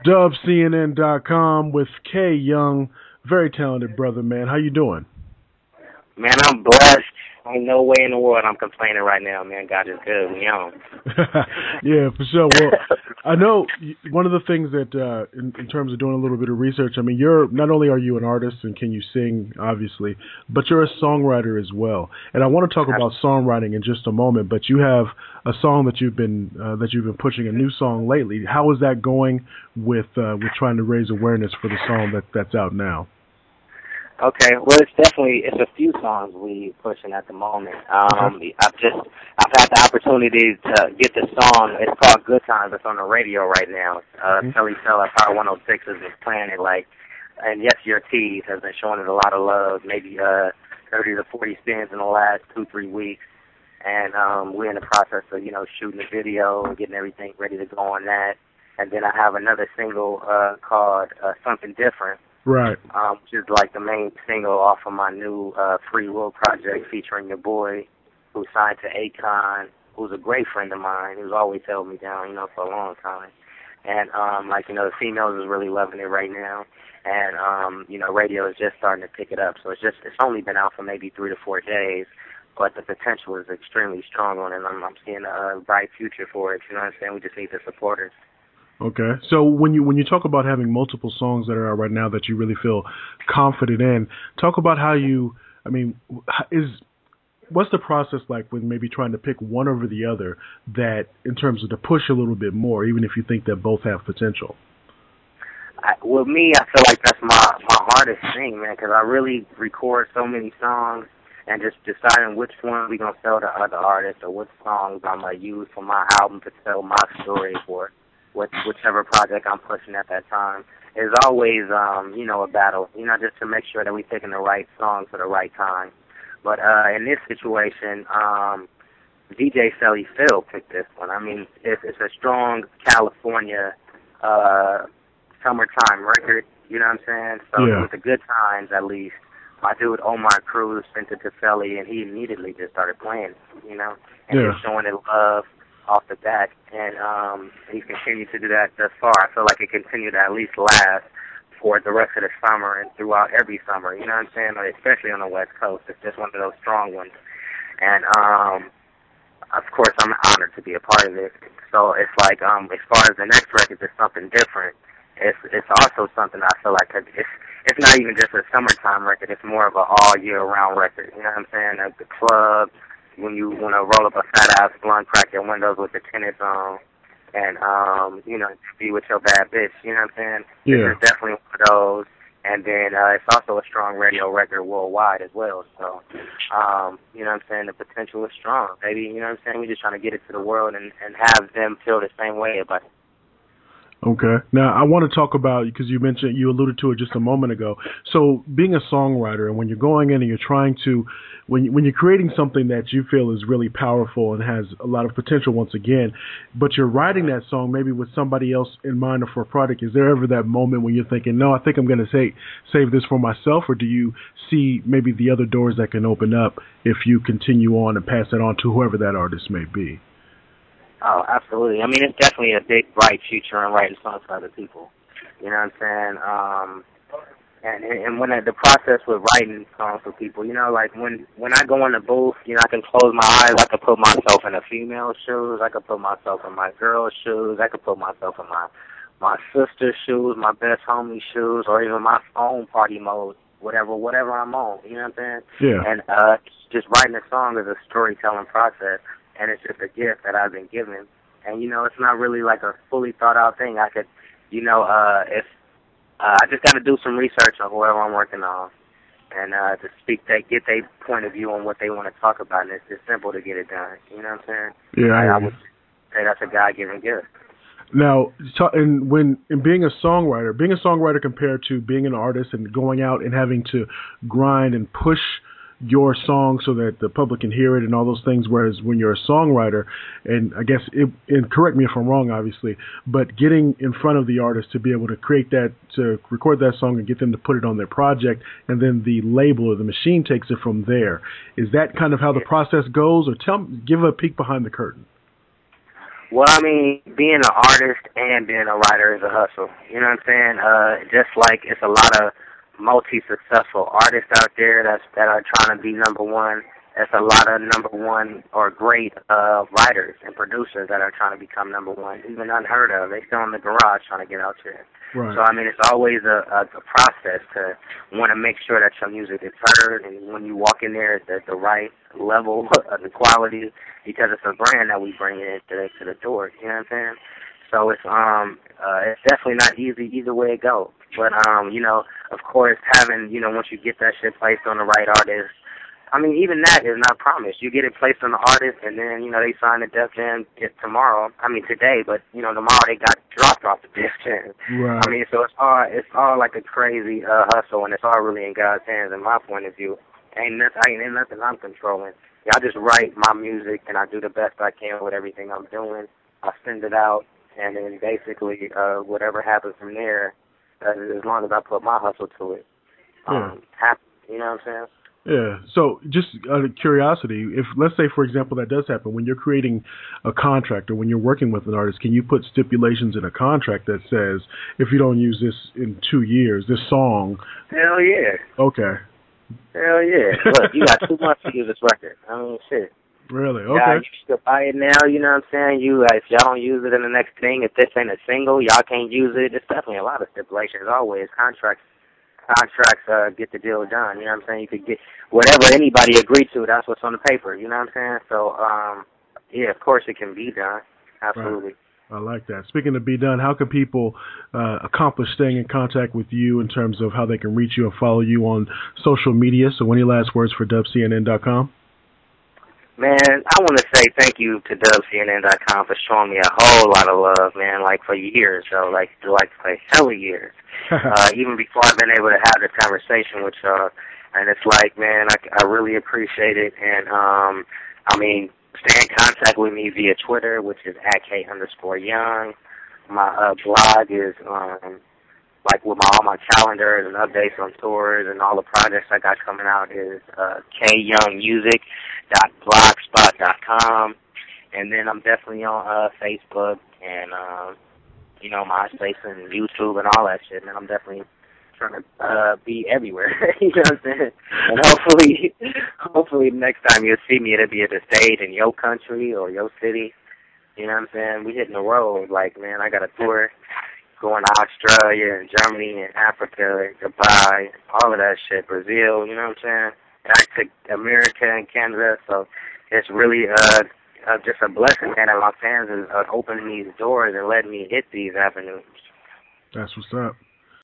DubCNN.com with K Young, very talented brother, man. How you doing? Man, I'm blessed. Ain't no way in the world I'm complaining right now, man. God is good. We on. Yeah, for sure. Well, I know one of the things that, in terms of doing a little bit of research, I mean, you're not only are you an artist and can you sing, obviously, but you're a songwriter as well. And I want to talk about songwriting in just a moment. But you have a song that you've been pushing, a new song lately. How is that going with trying to raise awareness for the song that's out now? Okay, well, it's a few songs we pushing at the moment. I've had the opportunity to get the song. It's called Good Times. It's on the radio right now. Kelly Fell at Power 106 has been playing it and Yes Your Tees has been showing it a lot of love. Maybe 30 to 40 spins in the last 2-3 weeks, and we're in the process of shooting the video and getting everything ready to go on that. And then I have another single called Something Different. Right. Which is like the main single off of my new Free Will project featuring your boy who signed to Akon, who's a great friend of mine, who's always held me down, for a long time. And, the females is really loving it right now. And, radio is just starting to pick it up. So it's only been out for maybe 3 to 4 days, but the potential is extremely strong on it. And I'm seeing a bright future for it. You know what I'm saying? We just need the supporters. Okay, so when you talk about having multiple songs that are out right now that you really feel confident in, talk about what's the process like with maybe trying to pick one over the other that in terms of to push a little bit more, even if you think that both have potential? With me, I feel like that's my hardest thing, man, because I really record so many songs and just deciding which one we going to sell to other artists or which songs I'm going to use for my album to tell my story for whichever project I'm pushing at that time. Is always, a battle, just to make sure that we're picking the right song for the right time. But in this situation, DJ Sally Phil picked this one. I mean, it's a strong California summertime record, you know what I'm saying? So with the Good Times, at least, my dude Omar Cruz sent it to Sally, and he immediately just started playing, and just showing it love off the bat, and he's continued to do that thus far. I feel like it continued to at least last for the rest of the summer and throughout every summer, you know what I'm saying? Especially on the West Coast. It's just one of those strong ones. And, of course, I'm honored to be a part of it. So it's like, as far as the next record is something different, it's also something I feel like it's not even just a summertime record. It's more of an all-year-round record, you know what I'm saying? At the club, when you want to roll up a fat-ass blunt, crack your windows with the tennis on, and, be with your bad bitch, you know what I'm saying? Yeah. It's definitely one of those. And then it's also a strong radio record worldwide as well. So, you know what I'm saying? The potential is strong, baby. You know what I'm saying? We're just trying to get it to the world and have them feel the same way about it. Okay. Now, I want to talk about, because you alluded to it just a moment ago. So being a songwriter, and when you're going in and you're trying to, when you're creating something that you feel is really powerful and has a lot of potential once again, but you're writing that song maybe with somebody else in mind or for a product, is there ever that moment when you're thinking, no, I think I'm going to save this for myself, or do you see maybe the other doors that can open up if you continue on and pass it on to whoever that artist may be? Oh, absolutely. I mean, it's definitely a big, bright future in writing songs for other people. You know what I'm saying? And when the process with writing songs for people, like when I go in the booth, I can close my eyes. I can put myself in a female's shoes. I can put myself in my girl's shoes. I can put myself in my sister's shoes, my best homie's shoes, or even my own party mode, whatever I'm on. You know what I'm saying? Yeah. And just writing a song is a storytelling process. And it's just a gift that I've been given. And, it's not really like a fully thought out thing. I could, if I just got to do some research on whoever I'm working on and to get their point of view on what they want to talk about. And it's just simple to get it done. You know what I'm saying? Yeah, I would say that's a God-given gift. Now, being a songwriter compared to being an artist and going out and having to grind and push your song so that the public can hear it and all those things, whereas when you're a songwriter, and I guess, and correct me if I'm wrong, obviously, but getting in front of the artist to be able to to record that song and get them to put it on their project, and then the label or the machine takes it from there. Is that kind of how the process goes, or give a peek behind the curtain? Well, I mean, being an artist and being a writer is a hustle. You know what I'm saying? Just like it's a lot of multi-successful artists out there that are trying to be number one. There's a lot of number one or great writers and producers that are trying to become number one, even unheard of. They still in the garage trying to get out there. Right. So, I mean, it's always a process to want to make sure that your music is heard, and when you walk in there, it's at the right level of the quality, because it's a brand that we bring in to the door. You know what I'm saying? So it's definitely not easy either way it goes. But, you know, of course, having, you know, once you get that shit placed on the right artist, I mean, even that is not promised. You get it placed on the artist, and then, you know, they sign the Def Jam today, but, you know, tomorrow they got dropped off the Def Jam. Right. I mean, so it's all like a crazy hustle, and it's all really in God's hands, in my point of view. Ain't nothing I'm controlling. I just write my music, and I do the best I can with everything I'm doing. I send it out, and then basically whatever happens from there, as long as I put my hustle to it, you know what I'm saying? Yeah. So just out of curiosity, if let's say, for example, that does happen, when you're creating a contract or when you're working with an artist, can you put stipulations in a contract that says, if you don't use this in 2 years, this song? Hell yeah. Okay. Hell yeah. Look, you got 2 months to use this record. I mean, shit. Really? Okay. You should buy it now, you know what I'm saying? If y'all don't use it in the next thing, if this ain't a single, y'all can't use it. There's definitely a lot of stipulations always. Contracts get the deal done. You know what I'm saying? You could get whatever anybody agreed to. That's what's on the paper. You know what I'm saying? So, yeah, of course it can be done. Absolutely. Right. I like that. Speaking of be done, how can people accomplish staying in contact with you in terms of how they can reach you and follow you on social media? So, any last words for DubCNN.com? Man, I want to say thank you to DubCNN.com for showing me a whole lot of love, man, like for years, so like for hella years. Even before I've been able to have this conversation with y'all. And it's like, man, I really appreciate it. And, I mean, stay in contact with me via Twitter, which is @K_Young. My blog is, like with all my calendars and updates on tours and all the projects I got coming out is kyoungmusic.blogspot.com. And then I'm definitely on Facebook and, you know, MySpace and YouTube and all that shit, man. I'm definitely trying to be everywhere. You know what I'm saying? And hopefully next time you'll see me, it'll be at the stage in your country or your city. You know what I'm saying? We hitting the road. Like, man, I got a tour going to Australia and Germany and Africa and Dubai, all of that shit, Brazil, you know what I'm saying? Back to America and Canada, so it's really just a blessing, man, that my fans are opening these doors and letting me hit these avenues. That's what's up.